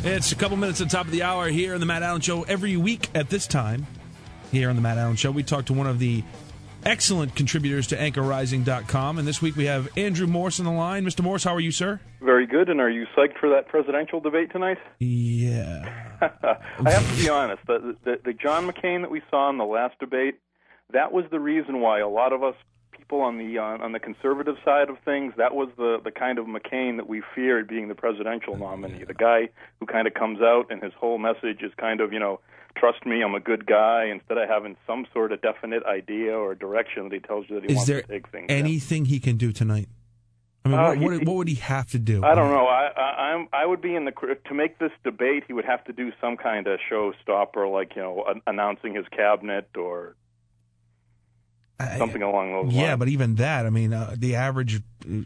It's a couple minutes at the top of the hour here on the Matt Allen Show. Every week at this time here on the Matt Allen Show, we talk to one of the excellent contributors to AnchorRising.com. And this week we have Andrew Morse on the line. Mr. Morse, how are you, sir? Very good. And are you psyched for that presidential debate tonight? Yeah. I have to be honest. The John McCain that we saw in the last debate, that was the reason why a lot of us people on the conservative side of things, that was the kind of McCain that we feared being the presidential nominee. The guy who kind of comes out and his whole message is kind of, trust me, I'm a good guy, instead of having some sort of definite idea or direction that he tells you that he wants to take things. Is there anything he can do tonight? I mean, what would he have to do? I don't know. I would be to make this debate, he would have to do some kind of showstopper, like, announcing his cabinet or something along those lines. Yeah, but even that, I mean, the average,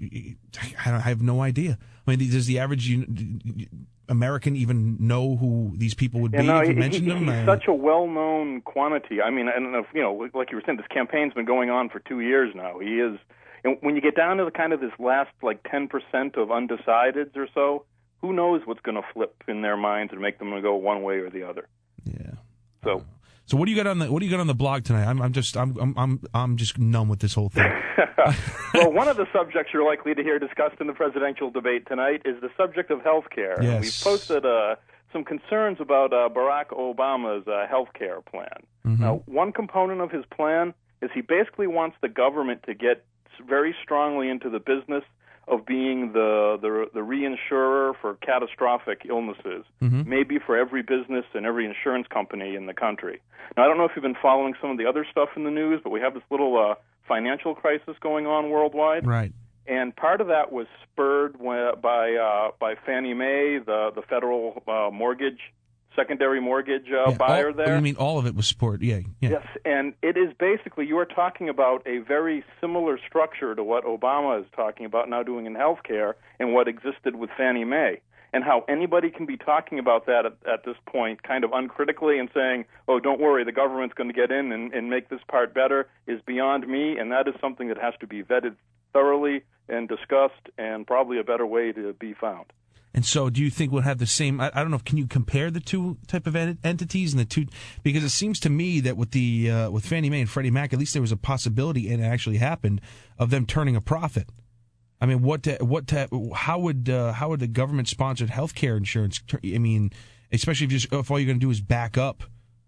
I have no idea. I mean, does the average American even know who these people would be if you mentioned them? He's such a well-known quantity. I mean, and like you were saying, this campaign's been going on for 2 years now. He is, and when you get down to the kind of this last 10% of undecideds or so, who knows what's going to flip in their minds and make them go one way or the other. Yeah. So what do you got on the blog tonight? I'm just numb with this whole thing. Well, one of the subjects you're likely to hear discussed in the presidential debate tonight is the subject of health care. Yes. We've posted some concerns about Barack Obama's health care plan. Mm-hmm. Now, one component of his plan is he basically wants the government to get very strongly into the business of being the reinsurer for catastrophic illnesses, mm-hmm. maybe for every business and every insurance company in the country. Now, I don't know if you've been following some of the other stuff in the news, but we have this little financial crisis going on worldwide. Right. And part of that was spurred by Fannie Mae, the federal secondary mortgage buyer there. You mean all of it was support? Yeah. Yes, and it is basically, you are talking about a very similar structure to what Obama is talking about now doing in health care and what existed with Fannie Mae. And how anybody can be talking about that at this point kind of uncritically and saying, oh, don't worry, the government's going to get in and make this part better is beyond me, and that is something that has to be vetted thoroughly and discussed and probably a better way to be found. And so do you think we'll have the same, I don't know, can you compare the two type of entities and the two, because it seems to me that with with Fannie Mae and Freddie Mac, at least there was a possibility, and it actually happened, of them turning a profit. I mean, how would the government-sponsored health care insurance, I mean, especially if all you're going to do is back up,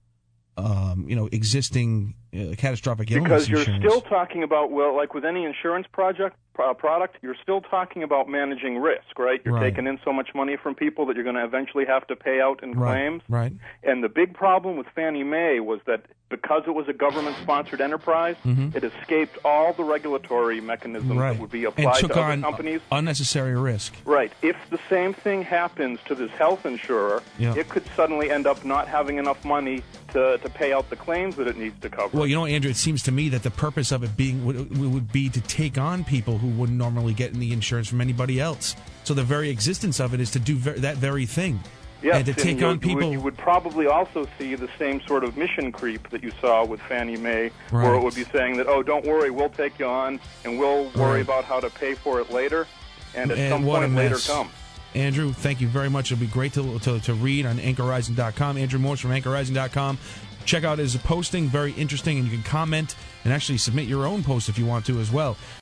existing catastrophic illness insurance? Because you're insurance. still talking about, like with any insurance product, you're still talking about managing risk, right? You're taking in so much money from people that you're going to eventually have to pay out in claims. Right. And the big problem with Fannie Mae was that because it was a government-sponsored enterprise, mm-hmm. it escaped all the regulatory mechanisms that would be applied to other companies. Unnecessary risk. Right. If the same thing happens to this health insurer, it could suddenly end up not having enough money to pay out the claims that it needs to cover. Well, Andrew, it seems to me that the purpose of it being would be to take on people who wouldn't normally get any insurance from anybody else. So the very existence of it is to do that very thing. Yes, and to take on people. You would probably also see the same sort of mission creep that you saw with Fannie Mae, where it would be saying that, oh, don't worry, we'll take you on, and we'll worry about how to pay for it later, and at some point later comes. Andrew, thank you very much. It'll be great to read on AnchorRising.com. Andrew Morse from AnchorRising.com. Check out his posting, very interesting, and you can comment and actually submit your own post if you want to as well.